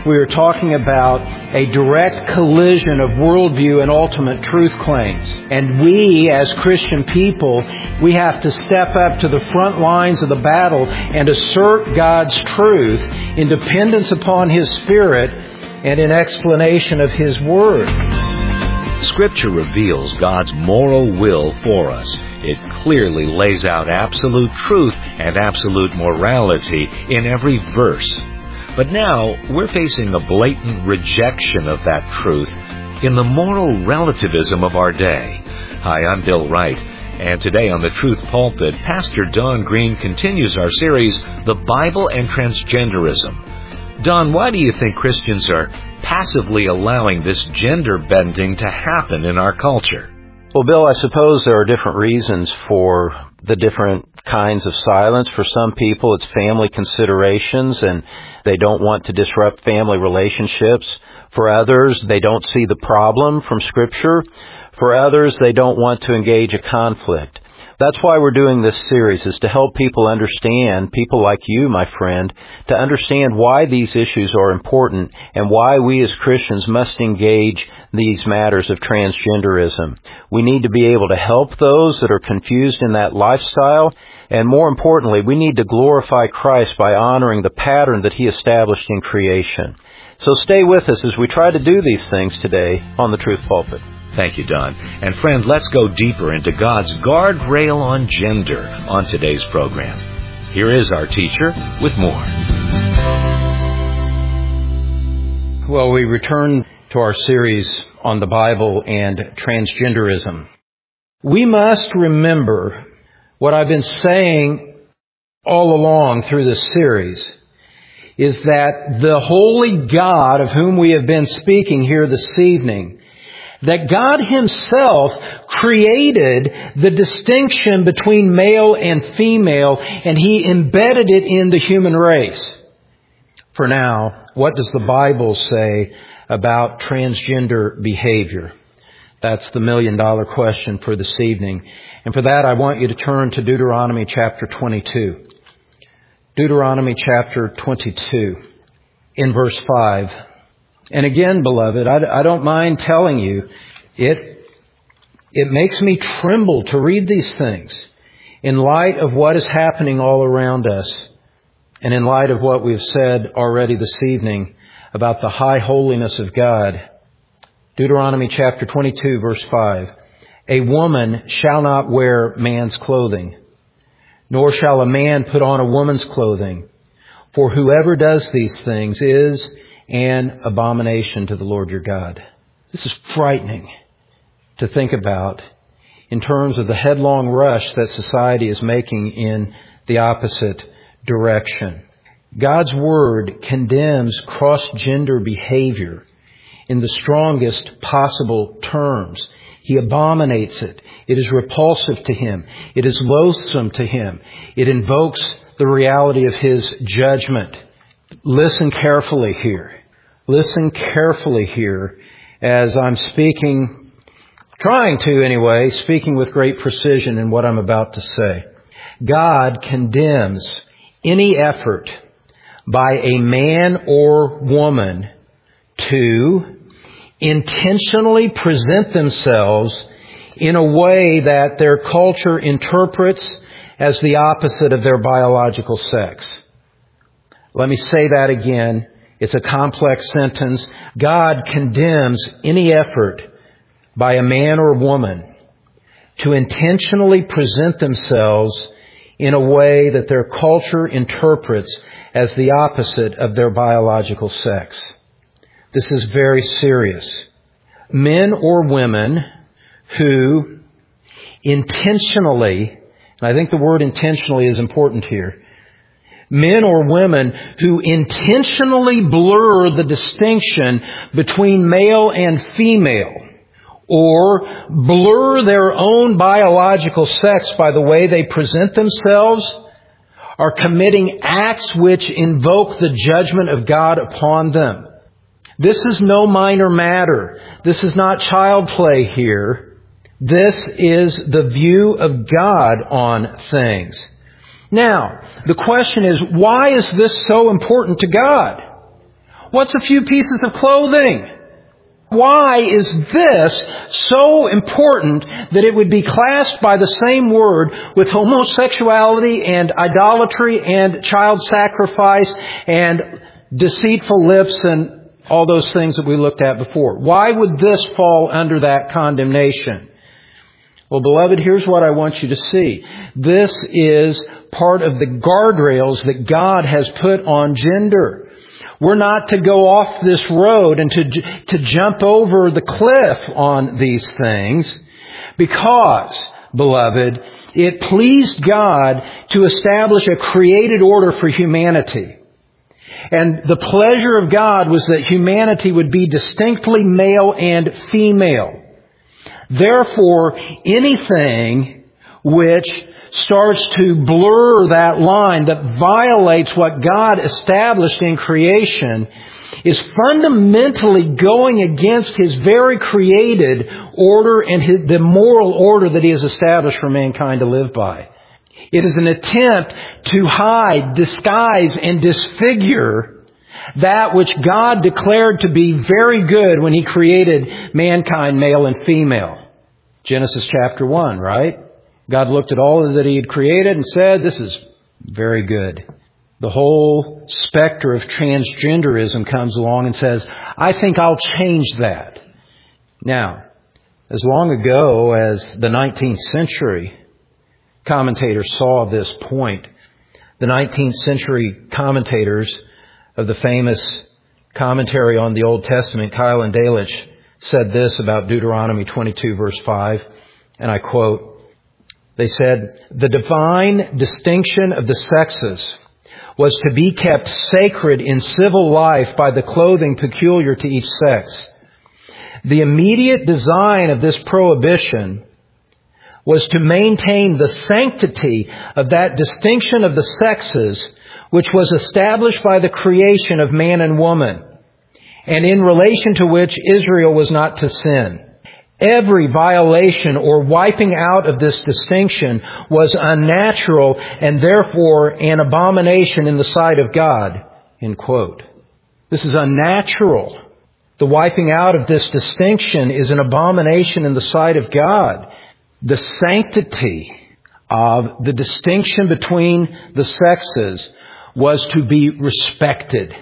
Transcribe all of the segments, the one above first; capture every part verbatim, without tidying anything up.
we are talking about a direct collision of worldview and ultimate truth claims. And we, as Christian people, we have to step up to the front lines of the battle and assert God's truth in dependence upon His Spirit and in explanation of His Word. Scripture reveals God's moral will for us. It clearly lays out absolute truth and absolute morality in every verse. But now we're facing a blatant rejection of that truth in the moral relativism of our day. Hi, I'm Bill Wright, and today on the Truth Pulpit, Pastor Don Green continues our series, The Bible and Transgenderism. Don, why do you think Christians are passively allowing this gender bending to happen in our culture? Well, Bill, I suppose there are different reasons for the different kinds of silence. For some people, it's family considerations, and they don't want to disrupt family relationships. For others, they don't see the problem from Scripture. For others, they don't want to engage a conflict. That's why we're doing this series, is to help people understand, people like you, my friend, to understand why these issues are important and why we as Christians must engage these matters of transgenderism. We need to be able to help those that are confused in that lifestyle, and more importantly, we need to glorify Christ by honoring the pattern that He established in creation. So stay with us as we try to do these things today on the Truth Pulpit. Thank you, Don. And friend, let's go deeper into God's guardrail on gender on today's program. Here is our teacher with more. Well, we return to our series on the Bible and transgenderism. We must remember what I've been saying all along through this series, is that the holy God of whom we have been speaking here this evening, that God Himself created the distinction between male and female, and He embedded it in the human race. For now, what does the Bible say about transgender behavior? That's the million dollar question for this evening. And for that, I want you to turn to Deuteronomy chapter twenty-two. Deuteronomy chapter twenty-two, in verse five. And again, beloved, I, I don't mind telling you, it, it makes me tremble to read these things in light of what is happening all around us and in light of what we've said already this evening about the high holiness of God. Deuteronomy chapter twenty-two, verse five. A woman shall not wear man's clothing, nor shall a man put on a woman's clothing, for whoever does these things is an abomination to the Lord your God. This is frightening to think about in terms of the headlong rush that society is making in the opposite direction. God's Word condemns cross-gender behavior in the strongest possible terms. He abominates it. It is repulsive to Him. It is loathsome to Him. It invokes the reality of His judgment. Listen carefully here. Listen carefully here as I'm speaking, trying to anyway, speaking with great precision in what I'm about to say. God condemns any effort by a man or woman to intentionally present themselves in a way that their culture interprets as the opposite of their biological sex. Let me say that again. It's a complex sentence. God condemns any effort by a man or woman to intentionally present themselves in a way that their culture interprets as the opposite of their biological sex. This is very serious. Men or women who intentionally, and I think the word intentionally is important here, men or women who intentionally blur the distinction between male and female, or blur their own biological sex by the way they present themselves, are committing acts which invoke the judgment of God upon them. This is no minor matter. This is not child play here. This is the view of God on things. Now, the question is, why is this so important to God? What's a few pieces of clothing? Why is this so important that it would be classed by the same word with homosexuality and idolatry and child sacrifice and deceitful lips and all those things that we looked at before? Why would this fall under that condemnation? Well, beloved, here's what I want you to see. This is part of the guardrails that God has put on gender. We're not to go off this road and to, to jump over the cliff on these things because, beloved, it pleased God to establish a created order for humanity. And the pleasure of God was that humanity would be distinctly male and female. Therefore, anything which starts to blur that line that violates what God established in creation is fundamentally going against His very created order and his, the moral order that He has established for mankind to live by. It is an attempt to hide, disguise, and disfigure that which God declared to be very good when He created mankind, male and female. Genesis chapter one, right? God looked at all that He had created and said, this is very good. The whole specter of transgenderism comes along and says, I think I'll change that. Now, as long ago as the nineteenth century, commentators saw this point. The nineteenth century commentators of the famous commentary on the Old Testament, Keil and Delitzsch, said this about Deuteronomy twenty-two, verse five, and I quote, they said, the divine distinction of the sexes was to be kept sacred in civil life by the clothing peculiar to each sex. The immediate design of this prohibition was to maintain the sanctity of that distinction of the sexes which was established by the creation of man and woman, and in relation to which Israel was not to sin. Every violation or wiping out of this distinction was unnatural and therefore an abomination in the sight of God. End quote. This is unnatural. The wiping out of this distinction is an abomination in the sight of God. The sanctity of the distinction between the sexes was to be respected.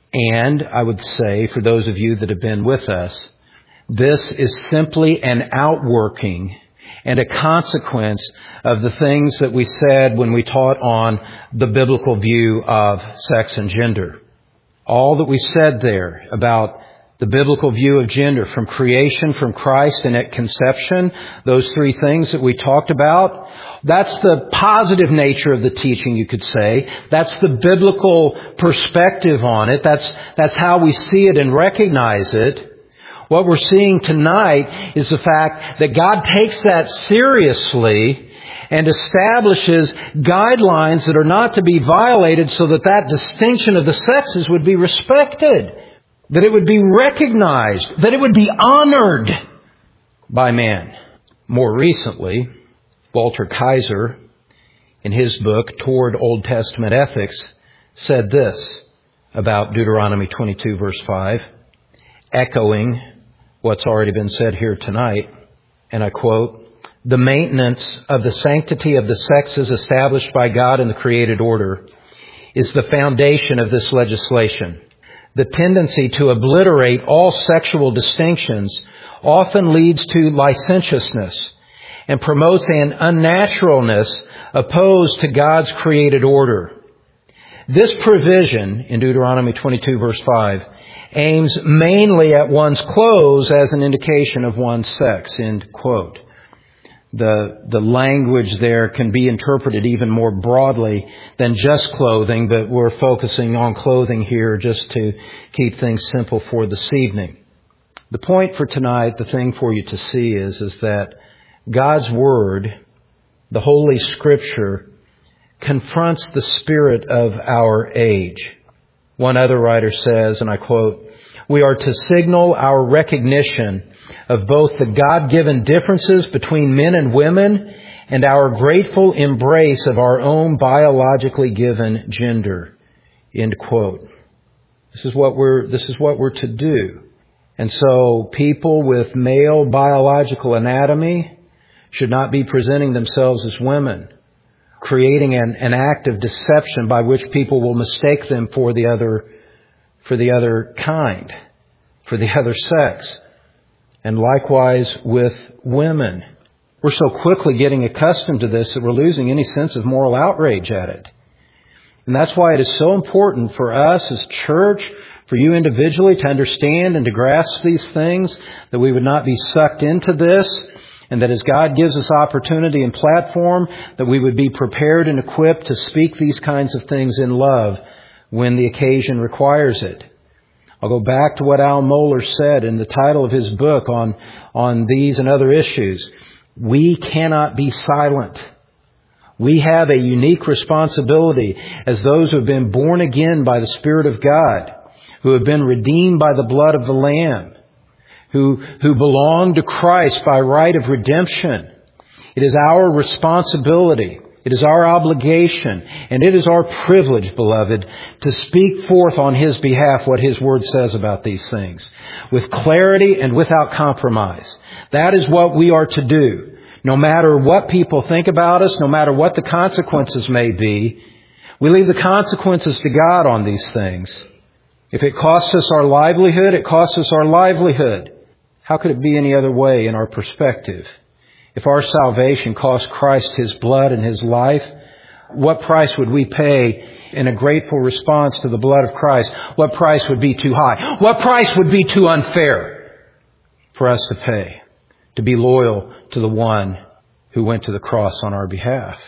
And I would say, for those of you that have been with us, this is simply an outworking and a consequence of the things that we said when we taught on the biblical view of sex and gender. All that we said there about the biblical view of gender from creation, from Christ, and at conception, those three things that we talked about, that's the positive nature of the teaching, you could say. That's the biblical perspective on it. That's, that's how we see it and recognize it. What we're seeing tonight is the fact that God takes that seriously and establishes guidelines that are not to be violated so that that distinction of the sexes would be respected, that it would be recognized, that it would be honored by man. More recently, Walter Kaiser, in his book, Toward Old Testament Ethics, said this about Deuteronomy twenty-two, verse five, echoing what's already been said here tonight, and I quote, the maintenance of the sanctity of the sexes established by God in the created order is the foundation of this legislation. The tendency to obliterate all sexual distinctions often leads to licentiousness and promotes an unnaturalness opposed to God's created order. This provision in Deuteronomy twenty-two, verse five, aims mainly at one's clothes as an indication of one's sex, end quote. The, the language there can be interpreted even more broadly than just clothing, but we're focusing on clothing here just to keep things simple for this evening. The point for tonight, the thing for you to see is, is that God's Word, the Holy Scripture, confronts the spirit of our age. One other writer says, and I quote, we are to signal our recognition of both the God-given differences between men and women and our grateful embrace of our own biologically given gender. End quote. This is what we're, this is what we're to do. And so people with male biological anatomy should not be presenting themselves as women, creating an, an act of deception by which people will mistake them for the other, for the other kind, for the other sex. And likewise with women. We're so quickly getting accustomed to this that we're losing any sense of moral outrage at it. And that's why it is so important for us as church, for you individually to understand and to grasp these things, that we would not be sucked into this, and that as God gives us opportunity and platform, that we would be prepared and equipped to speak these kinds of things in love when the occasion requires it. I'll go back to what Al Mohler said in the title of his book on, on these and other issues. We cannot be silent. We have a unique responsibility as those who have been born again by the Spirit of God, who have been redeemed by the blood of the Lamb, who, who belong to Christ by right of redemption. It is our responsibility. It is our obligation, and it is our privilege, beloved, to speak forth on His behalf what His Word says about these things, with clarity and without compromise. That is what we are to do. No matter what people think about us, no matter what the consequences may be, we leave the consequences to God on these things. If it costs us our livelihood, it costs us our livelihood. How could it be any other way in our perspective? If our salvation cost Christ His blood and His life, what price would we pay in a grateful response to the blood of Christ? What price would be too high? What price would be too unfair for us to pay to be loyal to the one who went to the cross on our behalf?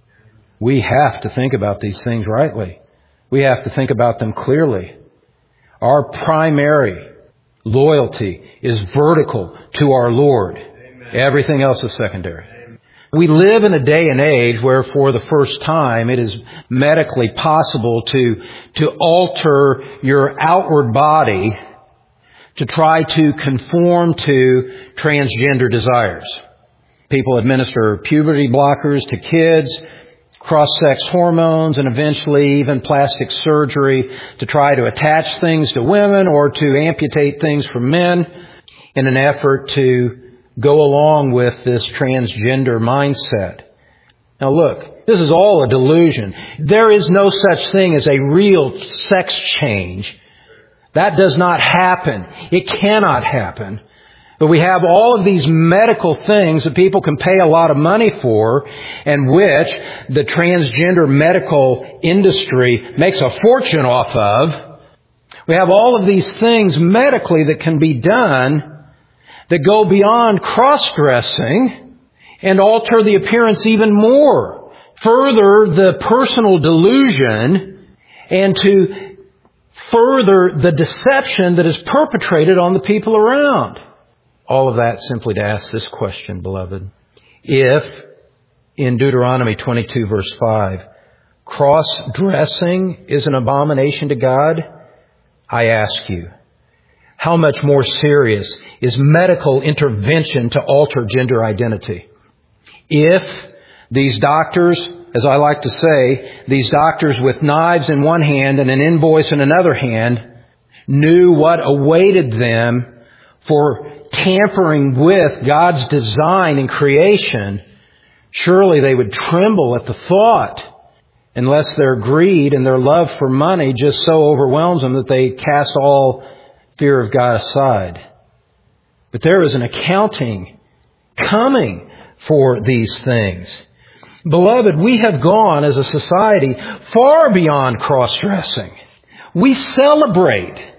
We have to think about these things rightly. We have to think about them clearly. Our primary loyalty is vertical to our Lord. Everything else is secondary. We live in a day and age where for the first time it is medically possible to, to alter your outward body to try to conform to transgender desires. People administer puberty blockers to kids, cross-sex hormones, and eventually even plastic surgery to try to attach things to women or to amputate things from men in an effort to go along with this transgender mindset. Now look, this is all a delusion. There is no such thing as a real sex change. That does not happen. It cannot happen. But we have all of these medical things that people can pay a lot of money for, and which the transgender medical industry makes a fortune off of. We have all of these things medically that can be done that go beyond cross-dressing and alter the appearance even more, further the personal delusion, and to further the deception that is perpetrated on the people around. All of that simply to ask this question, beloved. If, in Deuteronomy twenty-two verse five, cross-dressing is an abomination to God, I ask you, how much more serious is medical intervention to alter gender identity? If these doctors, as I like to say, these doctors with knives in one hand and an invoice in another hand, knew what awaited them for tampering with God's design and creation, surely they would tremble at the thought, unless their greed and their love for money just so overwhelms them that they cast all fear of God aside. But there is an accounting coming for these things. Beloved, we have gone as a society far beyond cross-dressing. We celebrate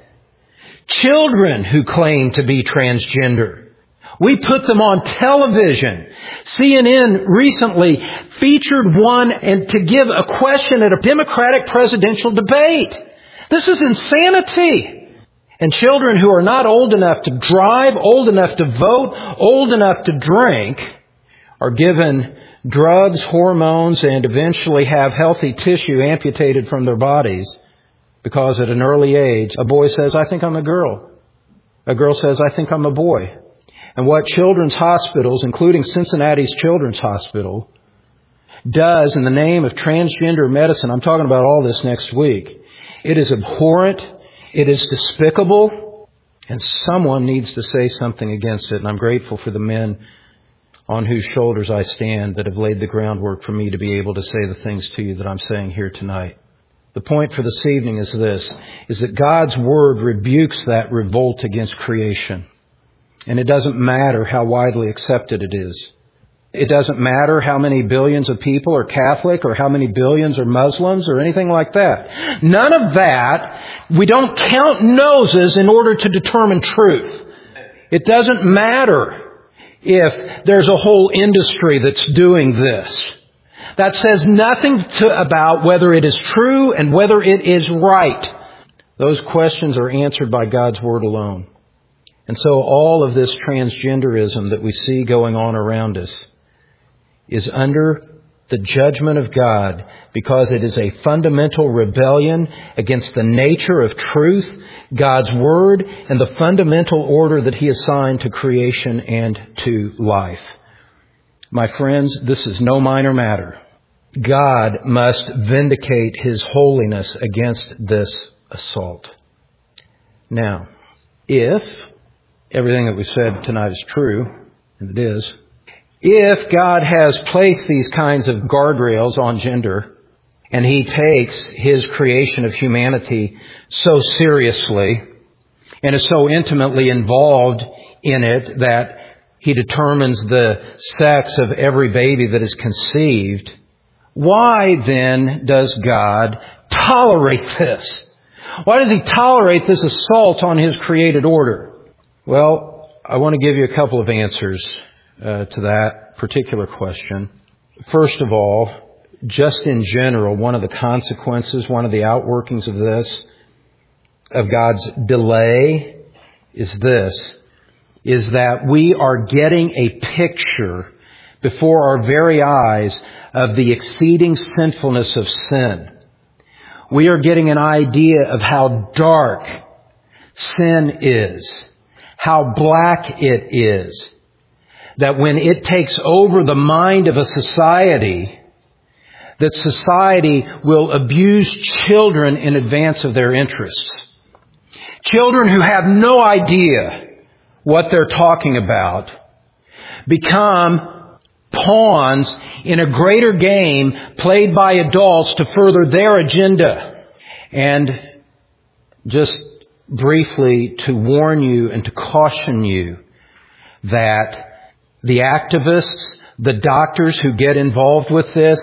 children who claim to be transgender. We put them on television. C N N recently featured one and to give a question at a Democratic presidential debate. This is insanity. And children who are not old enough to drive, old enough to vote, old enough to drink, are given drugs, hormones, and eventually have healthy tissue amputated from their bodies because at an early age, a boy says, I think I'm a girl. A girl says, I think I'm a boy. And what children's hospitals, including Cincinnati's Children's Hospital, does in the name of transgender medicine, I'm talking about all this next week, it is abhorrent. It is despicable, and someone needs to say something against it. And I'm grateful for the men on whose shoulders I stand that have laid the groundwork for me to be able to say the things to you that I'm saying here tonight. The point for this evening is this, is that God's Word rebukes that revolt against creation. And it doesn't matter how widely accepted it is. It doesn't matter how many billions of people are Catholic or how many billions are Muslims or anything like that. None of that. We don't count noses in order to determine truth. It doesn't matter if there's a whole industry that's doing this. That says nothing to, about whether it is true and whether it is right. Those questions are answered by God's Word alone. And so all of this transgenderism that we see going on around us is under the judgment of God because it is a fundamental rebellion against the nature of truth, God's Word, and the fundamental order that He assigned to creation and to life. My friends, this is no minor matter. God must vindicate His holiness against this assault. Now, if everything that we said tonight is true, and it is, if God has placed these kinds of guardrails on gender, and He takes His creation of humanity so seriously, and is so intimately involved in it that He determines the sex of every baby that is conceived, why then does God tolerate this? Why does He tolerate this assault on His created order? Well, I want to give you a couple of answers uh, to that particular question. First of all, just in general, one of the consequences, one of the outworkings of this, of God's delay, is this, is that we are getting a picture before our very eyes of the exceeding sinfulness of sin. We are getting an idea of how dark sin is, how black it is, that when it takes over the mind of a society, that society will abuse children in advance of their interests. Children who have no idea what they're talking about become pawns in a greater game played by adults to further their agenda. And just briefly to warn you and to caution you that the activists, the doctors who get involved with this,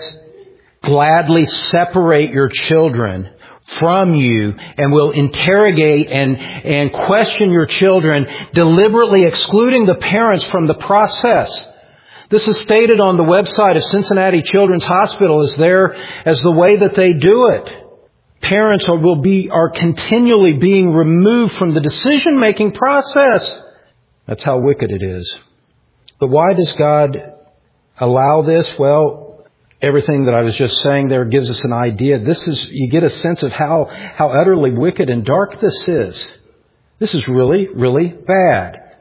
gladly separate your children from you and will interrogate and, and question your children, deliberately excluding the parents from the process. This is stated on the website of Cincinnati Children's Hospital as there as the way that they do it. Parents are, will be, are continually being removed from the decision-making process. That's how wicked it is. But why does God allow this? Well, everything that I was just saying there gives us an idea. This is, you get a sense of how, how utterly wicked and dark this is. This is really, really bad.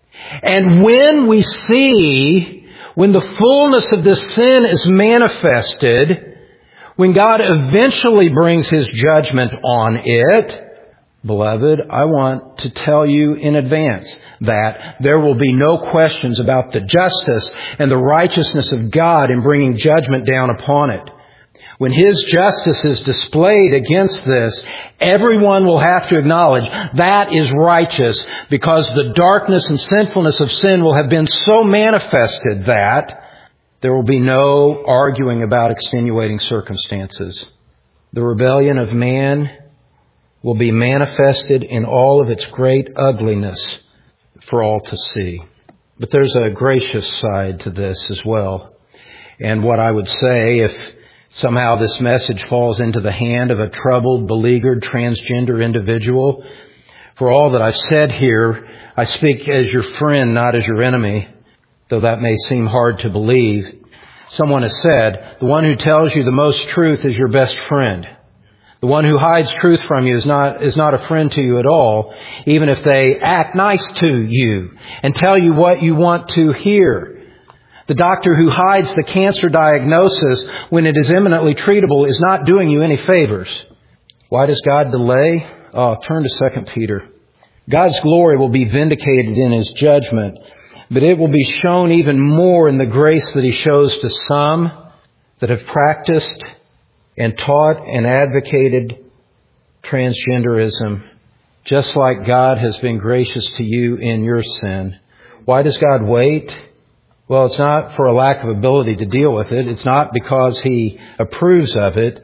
And when we see, when the fullness of this sin is manifested, when God eventually brings His judgment on it, beloved, I want to tell you in advance that there will be no questions about the justice and the righteousness of God in bringing judgment down upon it. When His justice is displayed against this, everyone will have to acknowledge that is righteous, because the darkness and sinfulness of sin will have been so manifested that there will be no arguing about extenuating circumstances. The rebellion of man will be manifested in all of its great ugliness for all to see. But there's a gracious side to this as well. And what I would say, if somehow this message falls into the hand of a troubled, beleaguered, transgender individual, for all that I've said here, I speak as your friend, not as your enemy, though that may seem hard to believe. Someone has said, the one who tells you the most truth is your best friend. The one who hides truth from you is not, is not a friend to you at all, even if they act nice to you and tell you what you want to hear. The doctor who hides the cancer diagnosis when it is imminently treatable is not doing you any favors. Why does God delay? Oh, turn to Second Peter. God's glory will be vindicated in His judgment, but it will be shown even more in the grace that He shows to some that have practiced and taught and advocated transgenderism, just like God has been gracious to you in your sin. Why does God wait? Well, it's not for a lack of ability to deal with it. It's not because He approves of it.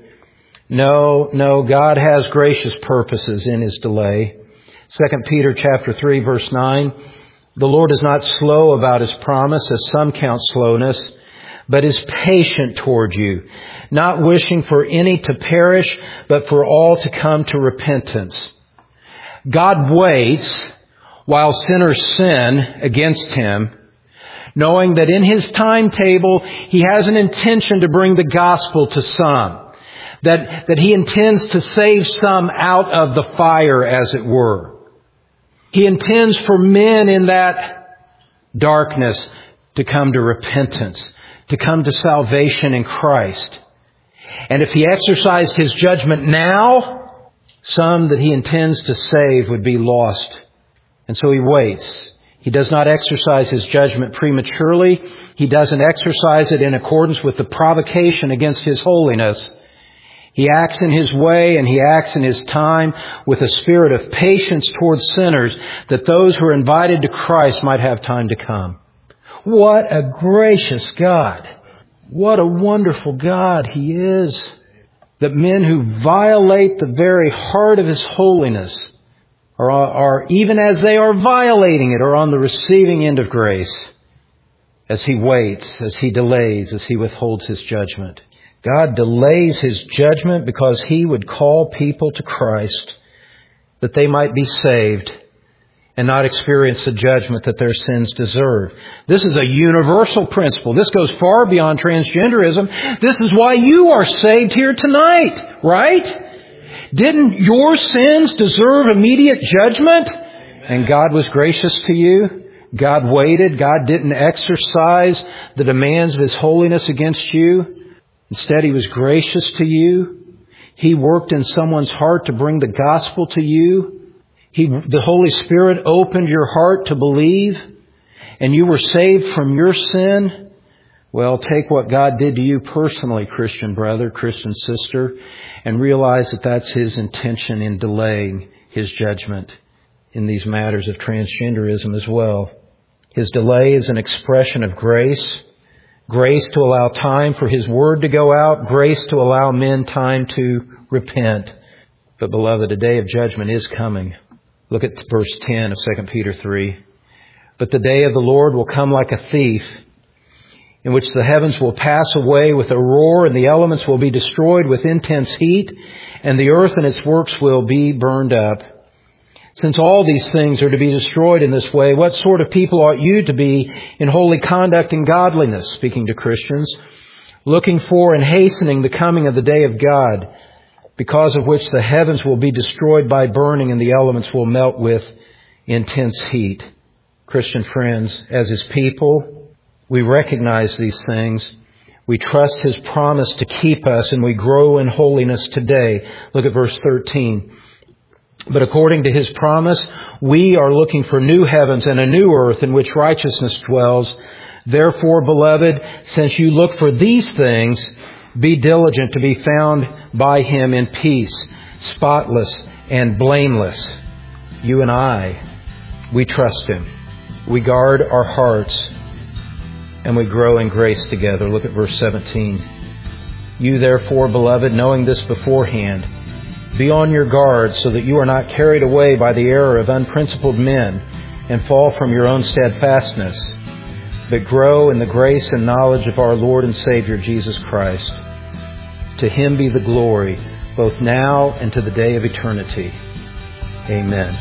No, no, God has gracious purposes in His delay. Second Peter chapter three, verse nine, the Lord is not slow about His promise, as some count slowness, but is patient toward you, not wishing for any to perish, but for all to come to repentance. God waits while sinners sin against Him, knowing that in His timetable, He has an intention to bring the gospel to some, that, that He intends to save some out of the fire, as it were. He intends for men in that darkness to come to repentance, to come to salvation in Christ. And if He exercised His judgment now, some that He intends to save would be lost. And so He waits. He does not exercise His judgment prematurely. He doesn't exercise it in accordance with the provocation against His holiness. He acts in His way and He acts in His time with a spirit of patience towards sinners, that those who are invited to Christ might have time to come. What a gracious God. What a wonderful God He is. That men who violate the very heart of His holiness are, are, even as they are violating it, are on the receiving end of grace as He waits, as He delays, as He withholds His judgment. God delays His judgment because He would call people to Christ that they might be saved and not experience the judgment that their sins deserve. This is a universal principle. This goes far beyond transgenderism. This is why you are saved here tonight, right? Didn't your sins deserve immediate judgment? And God was gracious to you. God waited. God didn't exercise the demands of His holiness against you. Instead, He was gracious to you. He worked in someone's heart to bring the gospel to you. He, the Holy Spirit opened your heart to believe, and you were saved from your sin. Well, take what God did to you personally, Christian brother, Christian sister, and realize that that's His intention in delaying His judgment in these matters of transgenderism as well. His delay is an expression of grace. Grace to allow time for His word to go out. Grace to allow men time to repent. But beloved, a day of judgment is coming. Look at verse ten of Second Peter three. But the day of the Lord will come like a thief, in which the heavens will pass away with a roar, and the elements will be destroyed with intense heat, and the earth and its works will be burned up. Since all these things are to be destroyed in this way, what sort of people ought you to be in holy conduct and godliness, speaking to Christians, looking for and hastening the coming of the day of God, because of which the heavens will be destroyed by burning and the elements will melt with intense heat. Christian friends, as His people, we recognize these things. We trust His promise to keep us, and we grow in holiness today. Look at verse thirteen. But according to His promise, we are looking for new heavens and a new earth in which righteousness dwells. Therefore, beloved, since you look for these things, be diligent to be found by Him in peace, spotless and blameless. You and I, we trust Him. We guard our hearts and we grow in grace together. Look at verse seventeen. You therefore, beloved, knowing this beforehand, be on your guard so that you are not carried away by the error of unprincipled men and fall from your own steadfastness, but grow in the grace and knowledge of our Lord and Savior Jesus Christ. To Him be the glory, both now and to the day of eternity. Amen.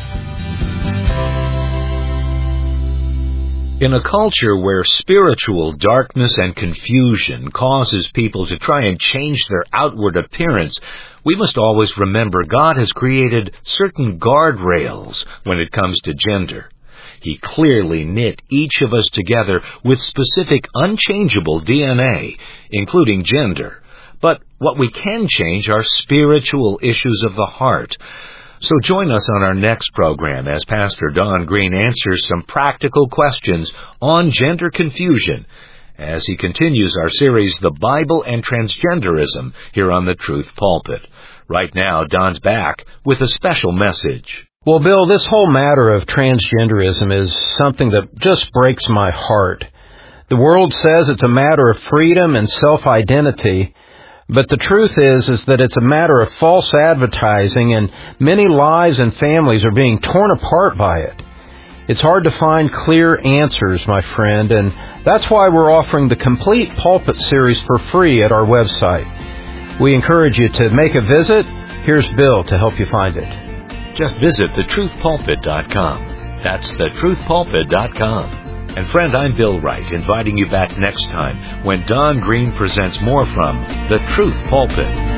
In a culture where spiritual darkness and confusion causes people to try and change their outward appearance, we must always remember God has created certain guardrails when it comes to gender. He clearly knit each of us together with specific unchangeable D N A, including gender. But what we can change are spiritual issues of the heart. So join us on our next program as Pastor Don Green answers some practical questions on gender confusion as he continues our series, The Bible and Transgenderism, here on the Truth Pulpit. Right now, Don's back with a special message. Well, Bill, this whole matter of transgenderism is something that just breaks my heart. The world says it's a matter of freedom and self-identity, but the truth is, is that it's a matter of false advertising, and many lives and families are being torn apart by it. It's hard to find clear answers, my friend, and that's why we're offering the Complete Pulpit series for free at our website. We encourage you to make a visit. Here's Bill to help you find it. Just visit the truth pulpit dot com. That's the truth pulpit dot com. And friend, I'm Bill Wright, inviting you back next time when Don Green presents more from the Truth Pulpit.